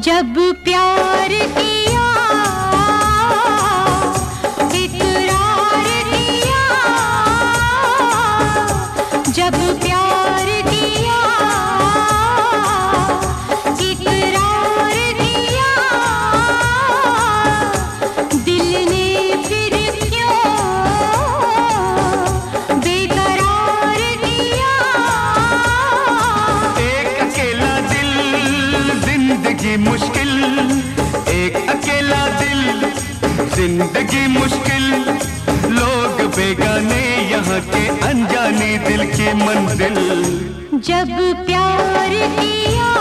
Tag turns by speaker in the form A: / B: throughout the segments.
A: जब प्यार किया इकरार किया, जब प्यार किया इकरार किया, दिल ने फिर क्यों बेकरार किया।
B: एक अकेला दिल जिंदगी मुश्किल, एक अकेला दिल जिंदगी मुश्किल, लोग बेगाने यहाँ के अनजाने दिल की मंजिल।
A: जब प्यार किया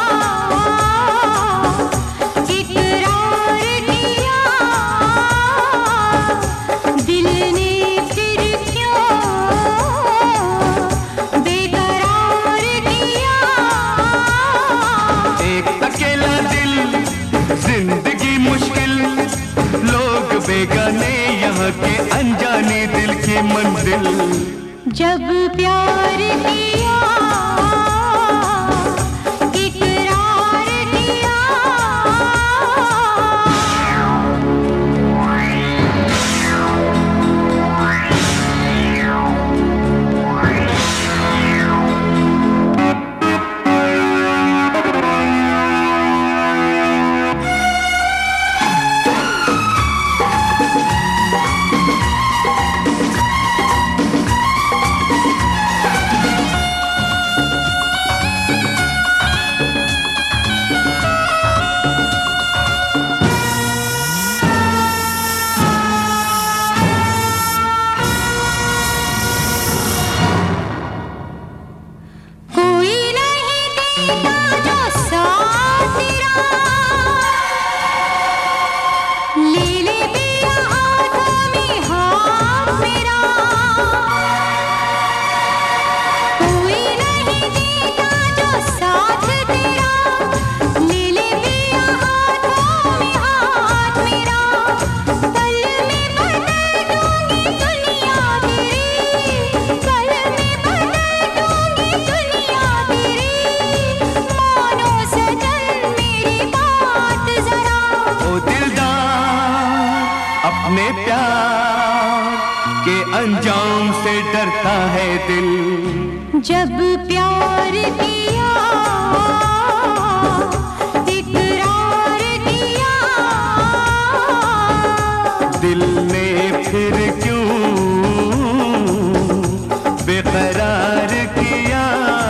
A: इकरार किया, दिल ने फिर क्यों बेकरार किया।
B: एक अकेला दिल जिंदगी मुश्किल, लोग बेगाने यहाँ के अनजाने दिल की मंजिल।
A: जब प्यार किया इकरार किया।
B: अपने प्यार के अंजाम से डरता है दिल।
A: जब प्यार किया इकरार किया,
B: दिल ने फिर क्यों बेकरार किया।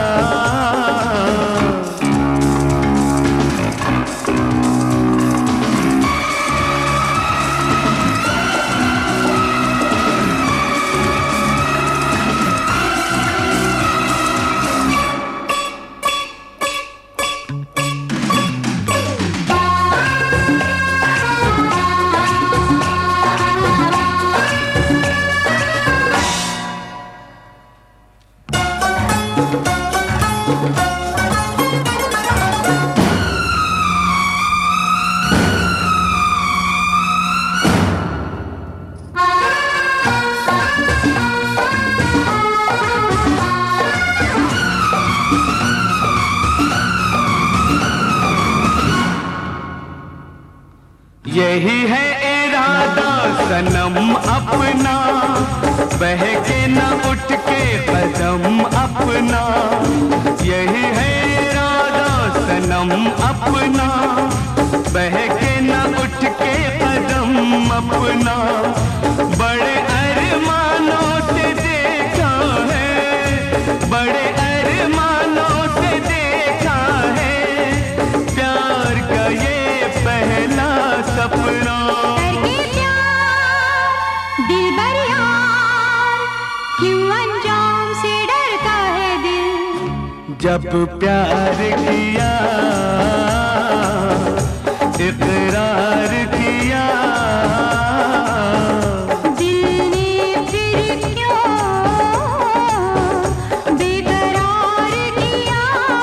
B: यही है इरादा सनम अपना, बहके न उठ के कदम अपना। यही है इरादा सनम अपना, बहके न उठ के कदम अपना। बड़े अरमानों से देखा है, बड़े अरमानों से देखा है, प्यार का ये पहला सपना।
A: दिलबर यार क्यों अंजाम से डरता है दिल।
B: जब प्यार किया इकरार किया,
A: दिल ने फिर क्यों बेकरार किया।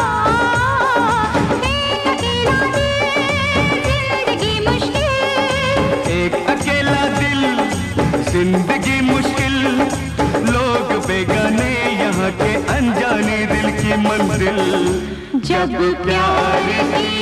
A: एक अकेला दिल जिंदगी मुश्किल,
B: एक अकेला दिल जिंदगी मुश्किल, लोग बेगाने यहाँ के अनजाने दिल की मंजिल।
A: जब प्यार किया